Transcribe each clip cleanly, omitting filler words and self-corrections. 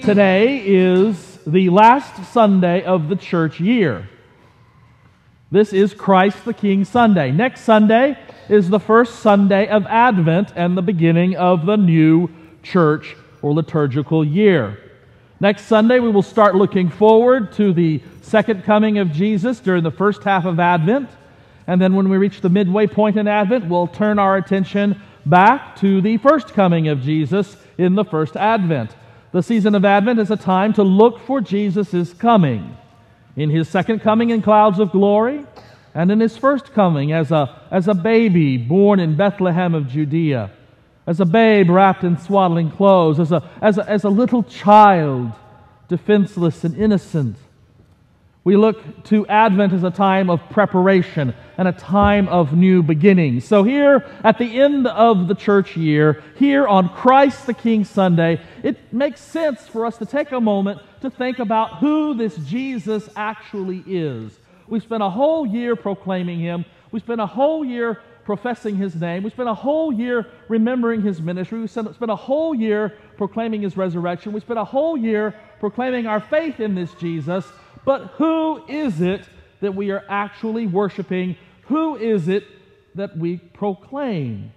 Today is the last Sunday of the church year. This is Christ the King Sunday. Next Sunday is the first Sunday of Advent and the beginning of the new church or liturgical year. Next Sunday we will start looking forward to the second coming of Jesus during the first half of Advent. And then when we reach the midway point in Advent, we'll turn our attention back to the first coming of Jesus in the first Advent. The season of Advent is a time to look for Jesus' coming, in His second coming in clouds of glory, and in His first coming as a baby born in Bethlehem of Judea, as a babe wrapped in swaddling clothes, as a little child, defenseless and innocent. We look to Advent as a time of preparation and a time of new beginnings. So here, at the end of the church year, here on Christ the King Sunday, it makes sense for us to take a moment to think about who this Jesus actually is. We spent a whole year proclaiming Him. We spent a whole year professing His name. We spent a whole year remembering His ministry. We spent a whole year proclaiming His resurrection. We spent a whole year proclaiming our faith in this Jesus. But who is it that we are actually worshiping? Who is it that we proclaim?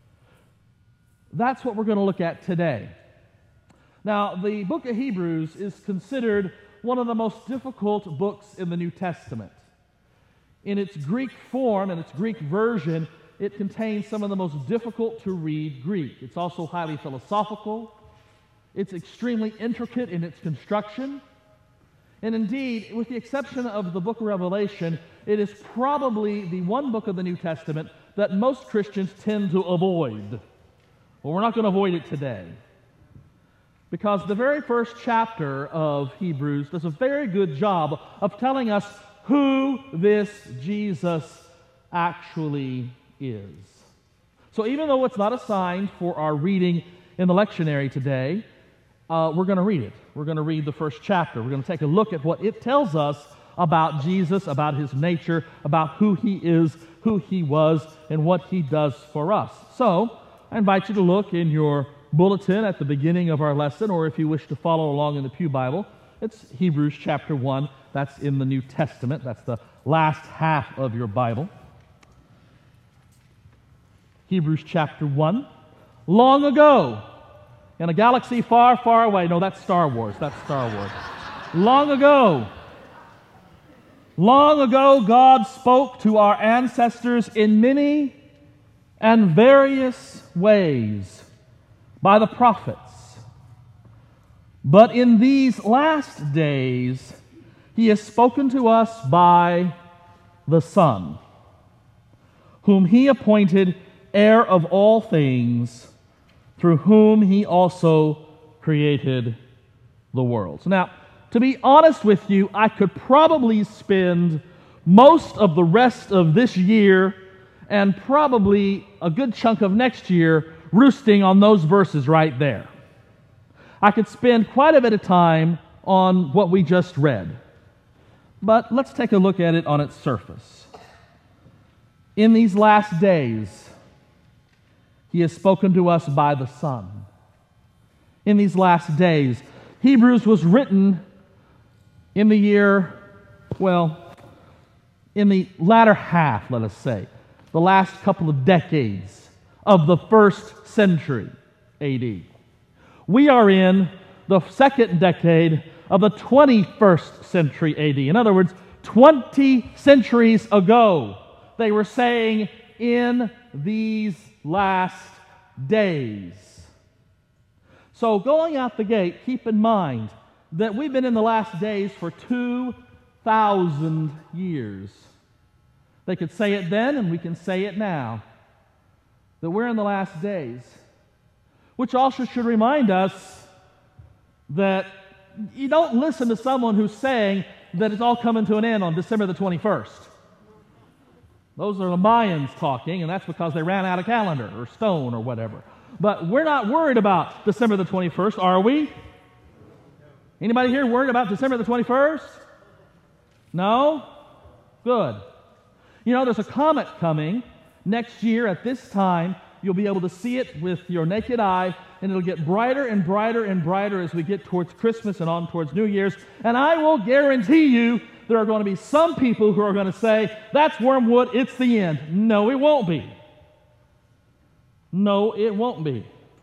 That's what we're going to look at today. Now, the book of Hebrews is considered one of the most difficult books in the New Testament. In its Greek form and its Greek version, it contains some of the most difficult to read Greek. It's also highly philosophical. It's extremely intricate in its construction. And indeed, with the exception of the book of Revelation, it is probably the one book of the New Testament that most Christians tend to avoid. Well, we're not going to avoid it today, because the very first chapter of Hebrews does a very good job of telling us who this Jesus actually is. So even though it's not assigned for our reading in the lectionary today, we're going to read it. We're going to read the first chapter. We're going to take a look at what it tells us about Jesus, about His nature, about who He is, who He was, and what He does for us. So, I invite you to look in your bulletin at the beginning of our lesson, or if you wish to follow along in the Pew Bible, it's Hebrews chapter 1. That's in the New Testament. That's the last half of your Bible. Hebrews chapter 1. Long ago, in a galaxy far, far away. No, that's Star Wars. That's Star Wars. Long ago, God spoke to our ancestors in many and various ways by the prophets. But in these last days, He has spoken to us by the Son, whom He appointed heir of all things, through whom He also created the world. So now, to be honest with you, I could probably spend most of the rest of this year and probably a good chunk of next year roosting on those verses right there. I could spend quite a bit of time on what we just read. But let's take a look at it on its surface. In these last days, He has spoken to us by the Son. In these last days, Hebrews was written in the year, in the latter half, let us say, the last couple of decades of the first century A.D. We are in the second decade of the 21st century A.D. In other words, 20 centuries ago, they were saying, in these last days. So going out the gate, keep in mind that we've been in the last days for 2,000 years. They could say it then, and we can say it now, that we're in the last days, which also should remind us that you don't listen to someone who's saying that it's all coming to an end on December the 21st. Those are the Mayans talking, and that's because they ran out of calendar or stone or whatever. But we're not worried about December the 21st, are we? Anybody here worried about December the 21st? No? Good. You know, there's a comet coming next year at this time. You'll be able to see it with your naked eye, and it'll get brighter and brighter and brighter as we get towards Christmas and on towards New Year's. And I will guarantee you there are going to be some people who are going to say, that's wormwood, it's the end. No, it won't be. No, it won't be.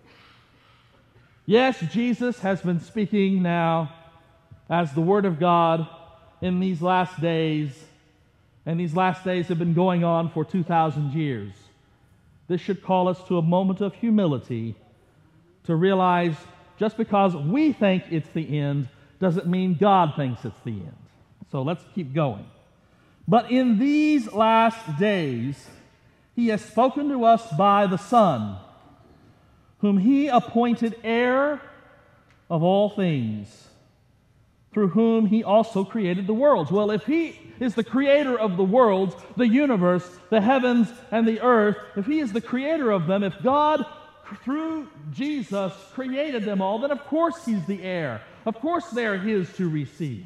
Yes, Jesus has been speaking now as the Word of God in these last days, and these last days have been going on for 2,000 years. This should call us to a moment of humility to realize just because we think it's the end doesn't mean God thinks it's the end. So let's keep going. But in these last days, He has spoken to us by the Son, whom He appointed heir of all things, through whom He also created the worlds. Well, if He is the creator of the worlds, the universe, the heavens, and the earth, if He is the creator of them, if God, through Jesus, created them all, then of course He's the heir. Of course they're His to receive.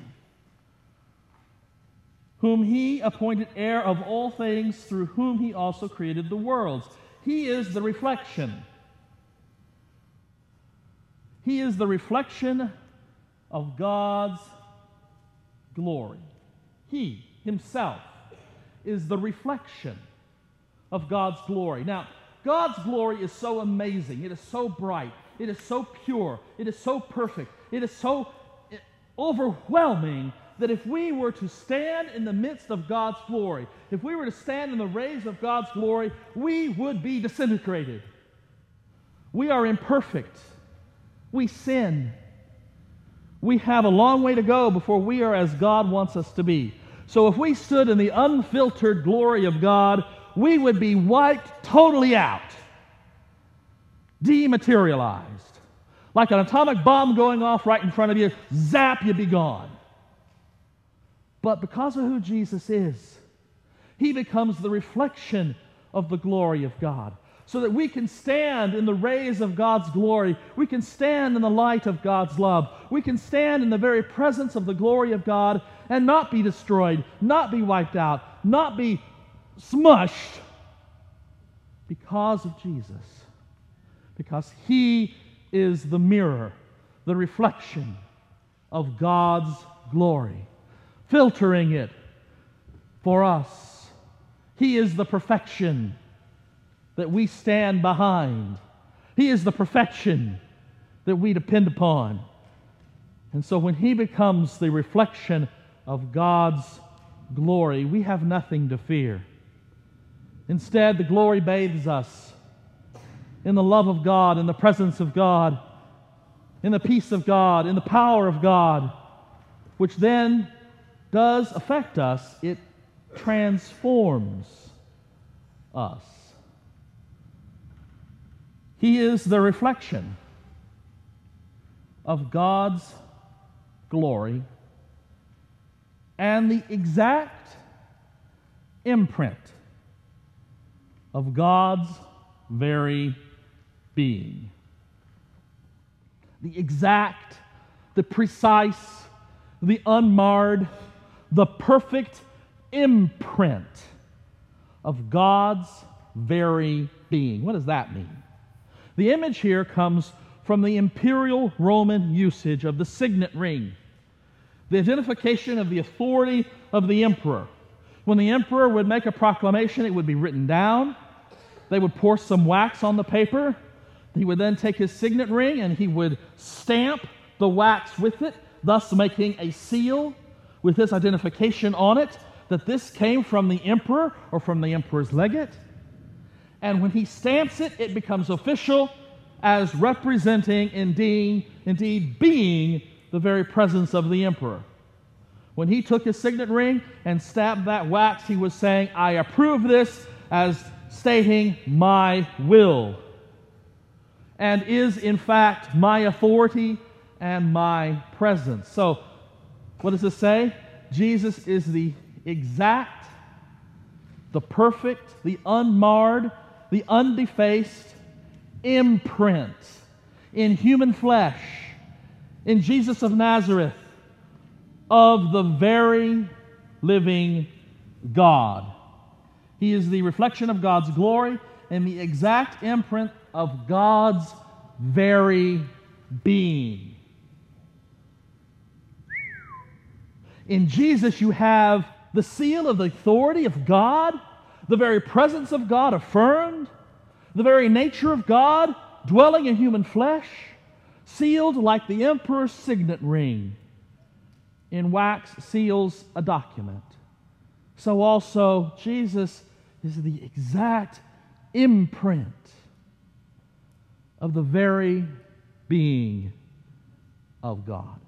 Whom He appointed heir of all things, through whom He also created the worlds. He is the reflection. He is the reflection of God's glory. He Himself is the reflection of God's glory. Now, God's glory is so amazing. It is so bright. It is so pure. It is so perfect. It is so overwhelming that if we were to stand in the midst of God's glory, if we were to stand in the rays of God's glory, we would be disintegrated. We are imperfect. We sin. We have a long way to go before we are as God wants us to be. So if we stood in the unfiltered glory of God, we would be wiped totally out, dematerialized. Like an atomic bomb going off right in front of you, zap, you'd be gone. But because of who Jesus is, He becomes the reflection of the glory of God, so that we can stand in the rays of God's glory. We can stand in the light of God's love. We can stand in the very presence of the glory of God and not be destroyed, not be wiped out, not be smushed because of Jesus. Because He is the mirror, the reflection of God's glory, filtering it for us. He is the perfection that we stand behind. He is the perfection that we depend upon. And so when He becomes the reflection of God's glory, we have nothing to fear. Instead, the glory bathes us in the love of God, in the presence of God, in the peace of God, in the power of God, which then does affect us. It transforms us. He is the reflection of God's glory and the exact imprint of God's very being. The exact, the precise, the unmarred, the perfect imprint of God's very being. What does that mean? The image here comes from the imperial Roman usage of the signet ring, the identification of the authority of the emperor. When the emperor would make a proclamation, it would be written down. They would pour some wax on the paper. He would then take his signet ring and he would stamp the wax with it, thus making a seal with his identification on it, that this came from the emperor or from the emperor's legate. And when he stamps it, it becomes official as representing indeed being the very presence of the emperor. When he took his signet ring and stabbed that wax, he was saying, I approve this as stating my will, and is in fact my authority and my presence. So, what does this say? Jesus is the exact, the perfect, the unmarred, the undefaced imprint in human flesh, in Jesus of Nazareth, of the very living God. He is the reflection of God's glory and the exact imprint of God's very being. In Jesus, you have the seal of the authority of God, the very presence of God affirmed, the very nature of God dwelling in human flesh, sealed like the emperor's signet ring in wax seals a document. So also Jesus is the exact imprint of the very being of God.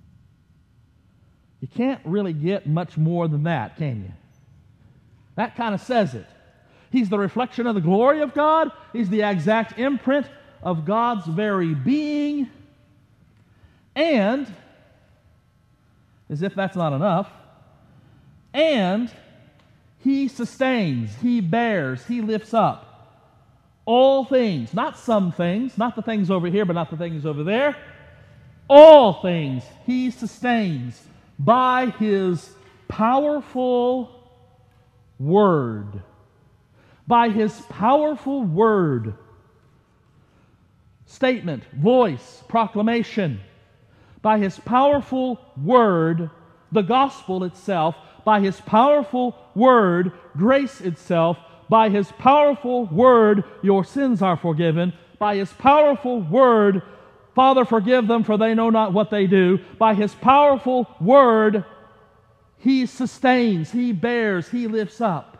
You can't really get much more than that, can you? That kind of says it. He's the reflection of the glory of God. He's the exact imprint of God's very being. And, as if that's not enough, and He sustains, He bears, He lifts up all things, not some things, not the things over here, but not the things over there. All things He sustains by His powerful word. By His powerful word. Statement, voice, proclamation. By His powerful word, the gospel itself. By His powerful word, grace itself. By His powerful word, your sins are forgiven. By His powerful word, Father, forgive them, for they know not what they do. By His powerful word, He sustains, He bears, He lifts up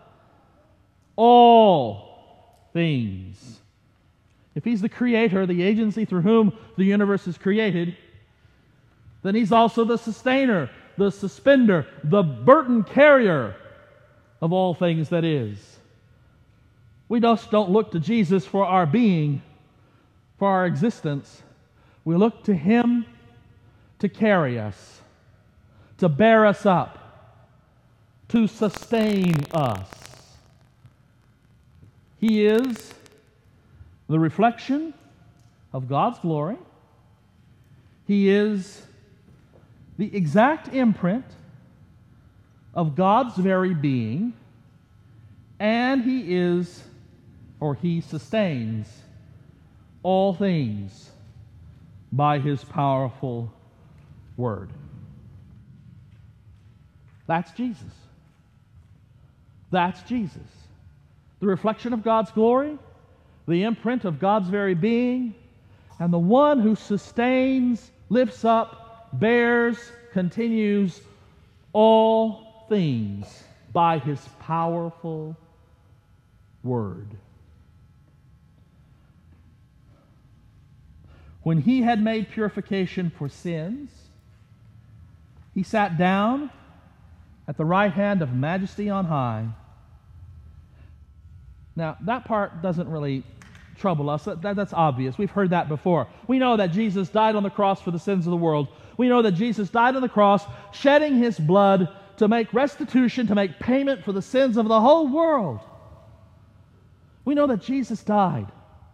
all things. If He's the creator, the agency through whom the universe is created, then He's also the sustainer, the suspender, the burden carrier of all things that is. We just don't look to Jesus for our being, for our existence. We look to Him to carry us, to bear us up, to sustain us. He is the reflection of God's glory. He is the exact imprint of God's very being, and He is, or He sustains, all things by His powerful word. That's Jesus. That's Jesus. The reflection of God's glory, the imprint of God's very being, and the one who sustains, lifts up, bears, continues all things by His powerful word. When He had made purification for sins, He sat down at the right hand of Majesty on high. Now, that part doesn't really trouble us. That's obvious. We've heard that before. We know that Jesus died on the cross for the sins of the world. We know that Jesus died on the cross, shedding His blood to make restitution, to make payment for the sins of the whole world. We know that Jesus died,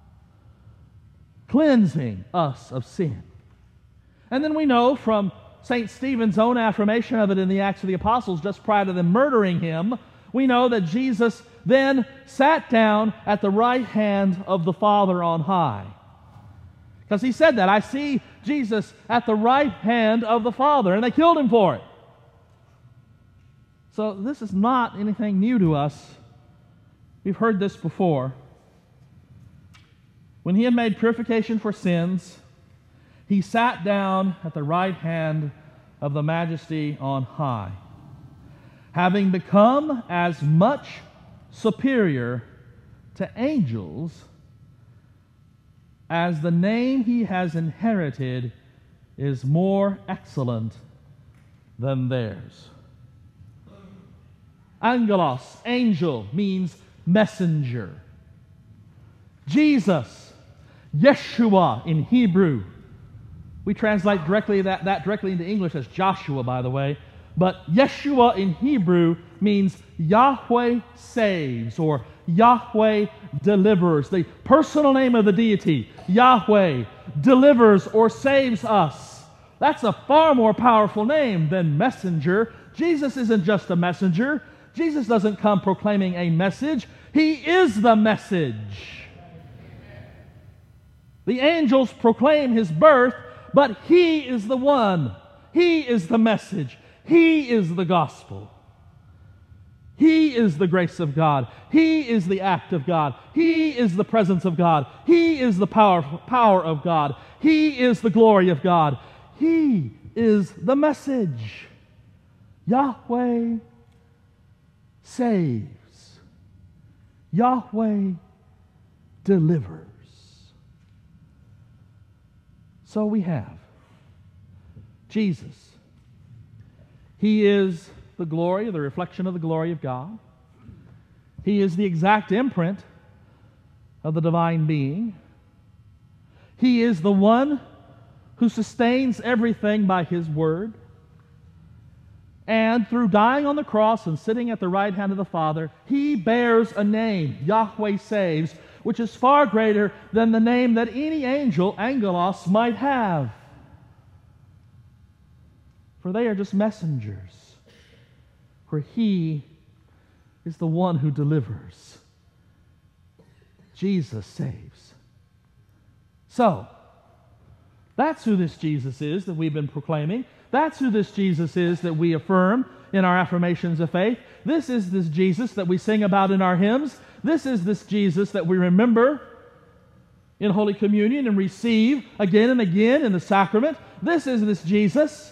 cleansing us of sin. And then we know from St. Stephen's own affirmation of it in the Acts of the Apostles just prior to them murdering Him, we know that Jesus then sat down at the right hand of the Father on high. Because He said that, I see Jesus at the right hand of the Father, and they killed Him for it. So this is not anything new to us. We've heard this before. When He had made purification for sins, He sat down at the right hand of the Majesty on high, having become as much superior to angels as the name He has inherited is more excellent than theirs. Angelos, angel, means messenger. Jesus, Yeshua in Hebrew. We translate that directly into English as Joshua, by the way. But Yeshua in Hebrew means Yahweh saves, or Yahweh delivers. The personal name of the deity, Yahweh, delivers or saves us. That's a far more powerful name than messenger. Jesus isn't just a messenger. Jesus doesn't come proclaiming a message. He is the message. The angels proclaim his birth, but he is the one. He is the message. He is the gospel. He is the grace of God. He is the act of God. He is the presence of God. He is the power of God. He is the glory of God. He is the message. Yahweh saves. Yahweh delivers. So we have Jesus. He is the glory, the reflection of the glory of God. He is the exact imprint of the divine being. He is the one who sustains everything by his word. And through dying on the cross and sitting at the right hand of the Father, he bears a name, Yahweh saves, which is far greater than the name that any angel, angelos, might have. For they are just messengers, for he is the one who delivers. Jesus saves. So, that's who this Jesus is that we've been proclaiming. That's who this Jesus is that we affirm in our affirmations of faith. This is this Jesus that we sing about in our hymns. This is this Jesus that we remember in Holy Communion and receive again and again in the sacrament. This is this Jesus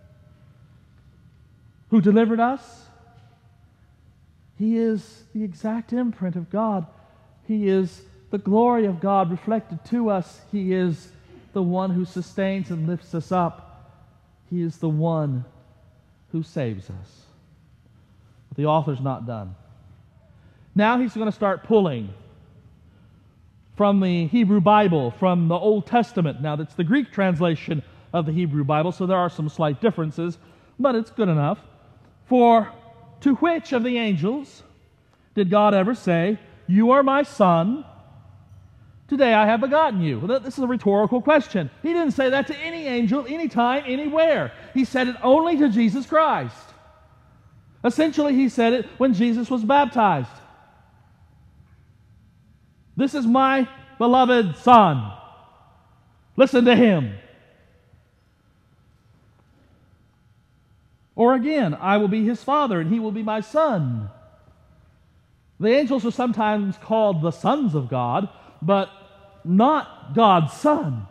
who delivered us. He is the exact imprint of God. He is the glory of God reflected to us. He is the one who sustains and lifts us up. He is the one who saves us. But the author's not done. Now he's going to start pulling from the Hebrew Bible, from the Old Testament. Now that's the Greek translation of the Hebrew Bible, so there are some slight differences, but it's good enough. For to which of the angels did God ever say, "You are my son, today I have begotten you"? Well, this is a rhetorical question. He didn't say that to any angel, anytime, anywhere. He said it only to Jesus Christ. Essentially, he said it when Jesus was baptized. This is my beloved Son. Listen to him. Or again, I will be his father and he will be my son. The angels are sometimes called the sons of God, but not God's son.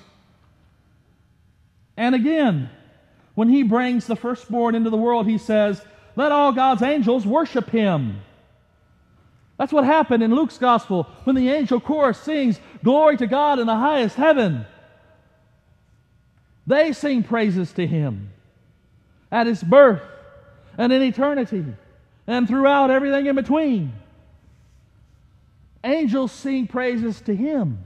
And again, when he brings the firstborn into the world, he says, "Let all God's angels worship him." That's what happened in Luke's gospel when the angel chorus sings, "Glory to God in the highest heaven." They sing praises to him at his birth and in eternity and throughout everything in between. Angels sing praises to him.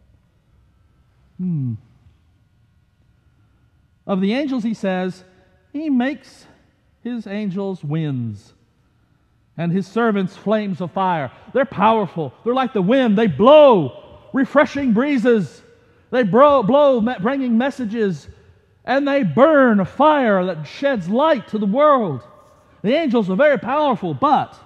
Of the angels, he says, he makes his angels winds and his servants flames of fire. They're powerful. They're like the wind. They blow refreshing breezes. They blow bringing messages, and they burn a fire that sheds light to the world. The angels are very powerful, but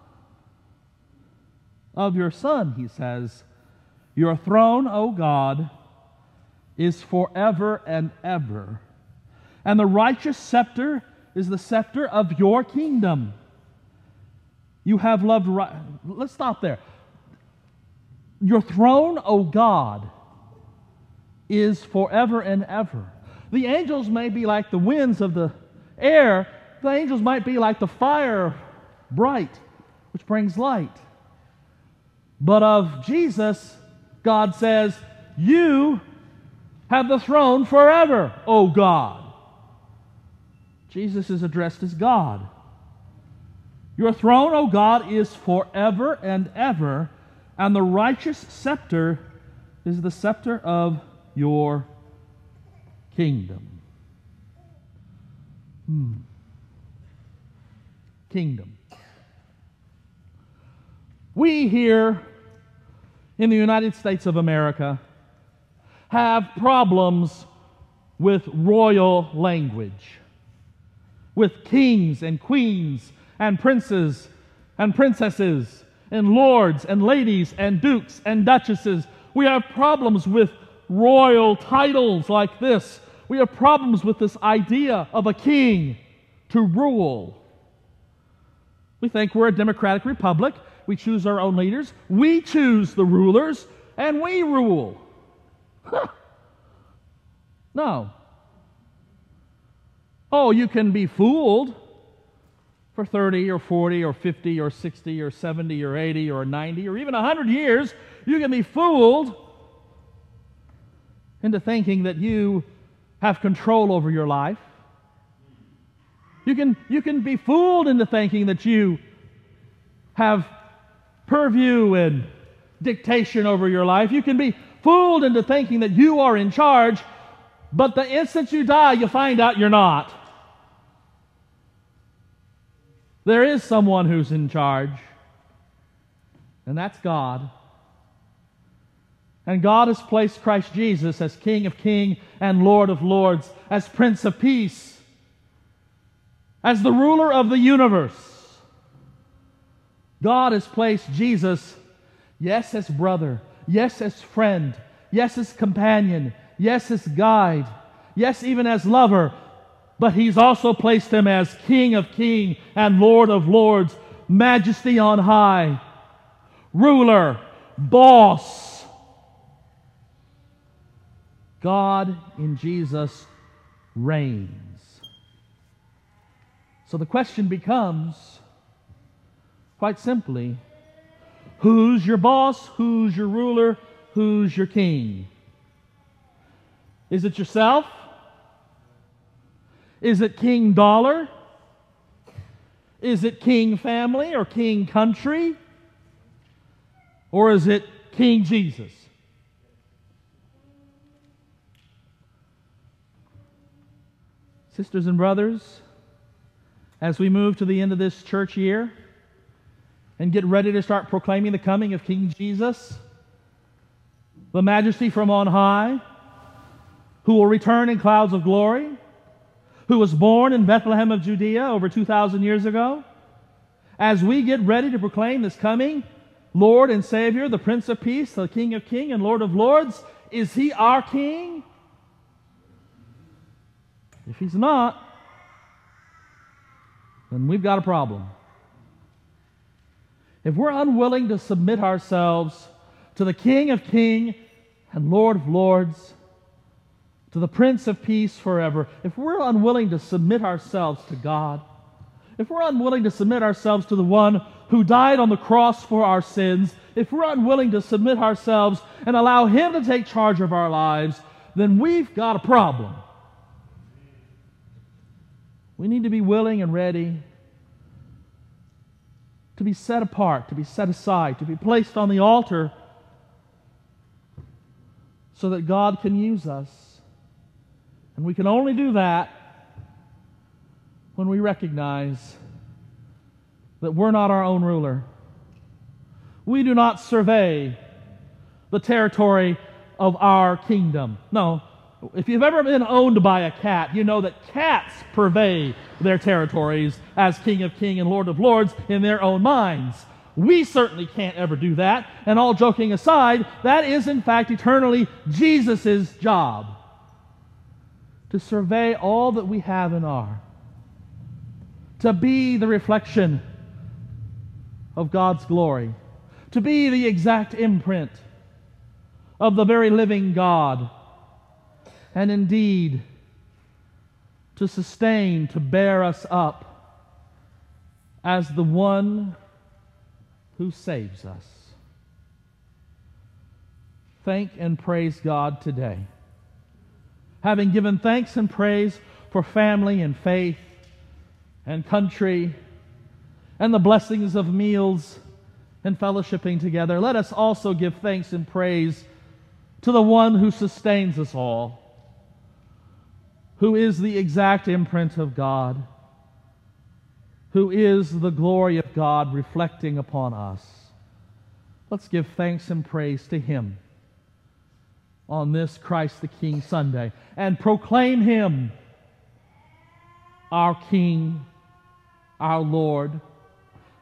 of your Son, he says, your throne, O God, is forever and ever, and the righteous scepter is the scepter of your kingdom. You have loved right. Let's stop there. Your throne, O God, is forever and ever. The angels may be like the winds of the air. The angels might be like the fire bright, which brings light. But of Jesus, God says, you have the throne forever, O God. Jesus is addressed as God. Your throne, O God, is forever and ever, and the righteous scepter is the scepter of your kingdom. Kingdom. We here in the United States of America have problems with royal language, with kings and queens and princes and princesses and lords and ladies and dukes and duchesses. We have problems with royal titles like this. We have problems with this idea of a king to rule. We think we're a democratic republic. We choose our own leaders. We choose the rulers, and we rule. No. Oh, you can be fooled for 30 or 40 or 50 or 60 or 70 or 80 or 90 or even 100 years. You can be fooled into thinking that you have control over your life. You can be fooled into thinking that you have purview and dictation over your life. You can be fooled into thinking that you are in charge, but the instant you die, you find out you're not. There is someone who's in charge, and that's God. And God has placed Christ Jesus as King of Kings and Lord of Lords, as Prince of Peace, as the ruler of the universe. God has placed Jesus, yes, as brother, yes, as friend, yes, as companion, yes, as guide, yes, even as lover, but He's also placed Him as King of Kings and Lord of Lords, majesty on high, ruler, boss. God in Jesus reigns. So the question becomes, quite simply, who's your boss? Who's your ruler? Who's your king? Is it yourself? Is it King Dollar? Is it King Family or King Country? Or is it King Jesus? Sisters and brothers, as we move to the end of this church year and get ready to start proclaiming the coming of King Jesus, the majesty from on high, who will return in clouds of glory, who was born in Bethlehem of Judea over 2,000 years ago, as we get ready to proclaim this coming Lord and Savior, the Prince of Peace, the King of Kings and Lord of Lords, is He our King? If He's not, then we've got a problem. If we're unwilling to submit ourselves to the King of Kings and Lord of Lords, to the Prince of Peace forever, if we're unwilling to submit ourselves to God, if we're unwilling to submit ourselves to the one who died on the cross for our sins, if we're unwilling to submit ourselves and allow Him to take charge of our lives, then we've got a problem. We need to be willing and ready to be set apart, to be set aside, to be placed on the altar so that God can use us. And we can only do that when we recognize that we're not our own ruler. We do not survey the territory of our kingdom. No. If you've ever been owned by a cat, you know that cats purvey their territories as King of Kings and Lord of Lords in their own minds. We certainly can't ever do that. And all joking aside, that is in fact eternally Jesus' job. To survey all that we have and are. To be the reflection of God's glory. To be the exact imprint of the very living God. And indeed, to sustain, to bear us up as the one who saves us. Thank and praise God today. Having given thanks and praise for family and faith and country and the blessings of meals and fellowshipping together, let us also give thanks and praise to the one who sustains us all, who is the exact imprint of God, who is the glory of God reflecting upon us. Let's give thanks and praise to Him on this Christ the King Sunday and proclaim Him our King, our Lord,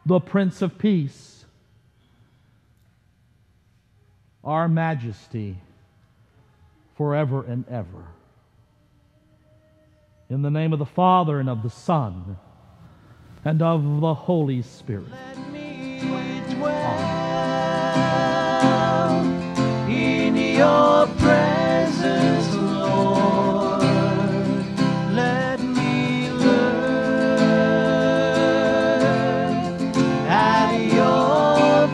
the Prince of Peace, our Majesty, forever and ever. In the name of the Father, and of the Son, and of the Holy Spirit. Let me dwell in your presence, Lord. Let me learn at your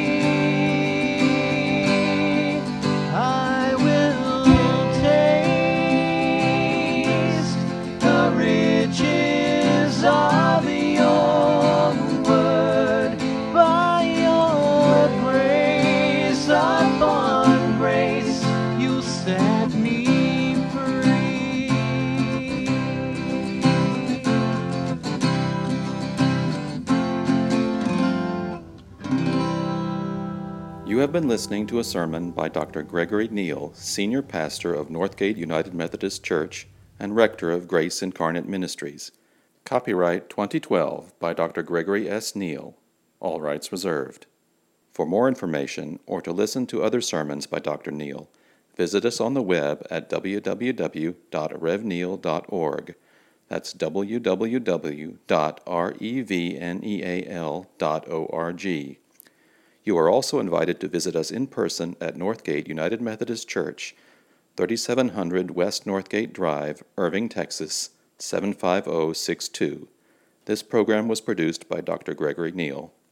feet. I will taste the riches of your word. By your grace upon grace, you set me free. You have been listening to a sermon by Dr. Gregory Neal, Senior Pastor of Northgate United Methodist Church and Rector of Grace Incarnate Ministries. Copyright 2012 by Dr. Gregory S. Neal. All rights reserved. For more information or to listen to other sermons by Dr. Neal, visit us on the web at www.revneal.org. That's www.revneal.org. You are also invited to visit us in person at Northgate United Methodist Church, 3700 West Northgate Drive, Irving, Texas, 75062. This program was produced by Dr. Gregory Neal.